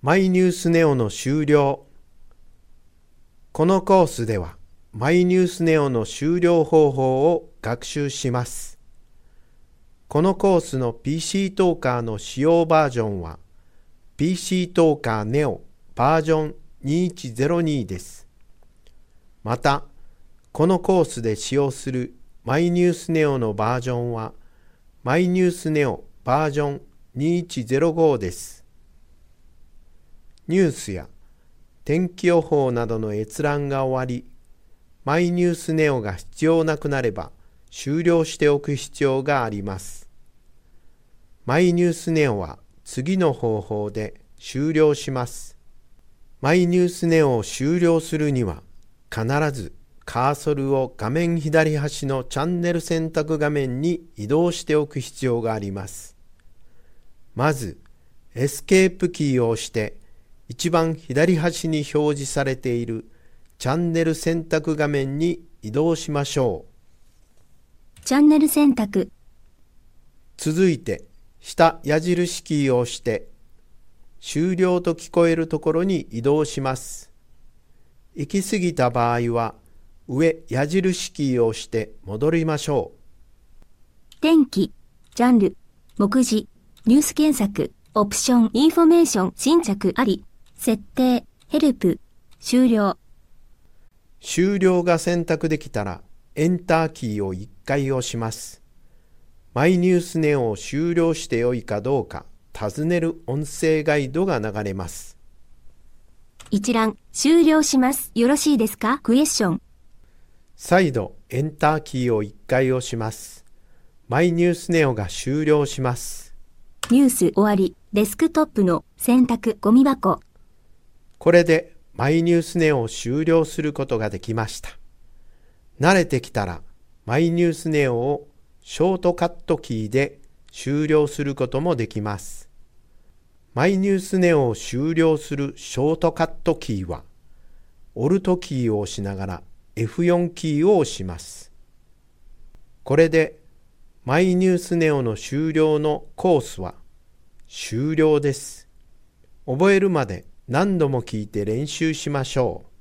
マイニュースネオの終了。このコースではマイニュースネオの終了方法を学習します。このコースの PC トーカーの使用バージョンは PC トーカーネオバージョン2102です。また、このコースで使用するマイニュースネオのバージョンはマイニュースネオバージョン2105です。ニュースや天気予報などの閲覧が終わり、マイニュースネオが必要なくなれば終了しておく必要があります。マイニュースネオは次の方法で終了します。マイニュースネオを終了するには、必ずカーソルを画面左端のチャンネル選択画面に移動しておく必要があります。まず、エスケープキーを押して、一番左端に表示されているチャンネル選択画面に移動しましょう。チャンネル選択。 続いて、下矢印キーを押して、終了と聞こえるところに移動します。行き過ぎた場合は、上矢印キーを押して戻りましょう。天気、ジャンル、目次、ニュース検索、オプション、インフォメーション、新着あり、設定、ヘルプ、終了。 終了が選択できたら、エンターキーを1回押します。マイニュースネオを終了してよいかどうか尋ねる音声ガイドが流れます。 一覧、終了します。よろしいですか？クエスチョン。 再度エンターキーを1回押します。マイニュースネオが終了します。 ニュース終わり。デスクトップの選択ゴミ箱。 これでマイニュースネオを終了することができました。慣れてきたらマイニュースネオをショートカットキーで終了することもできます。マイニュースネオを終了するショートカットキーは、オルトキーを押しながら F4 キーを押します。これでマイニュースネオの終了のコースは終了です。覚えるまで何度も聞いて練習しましょう。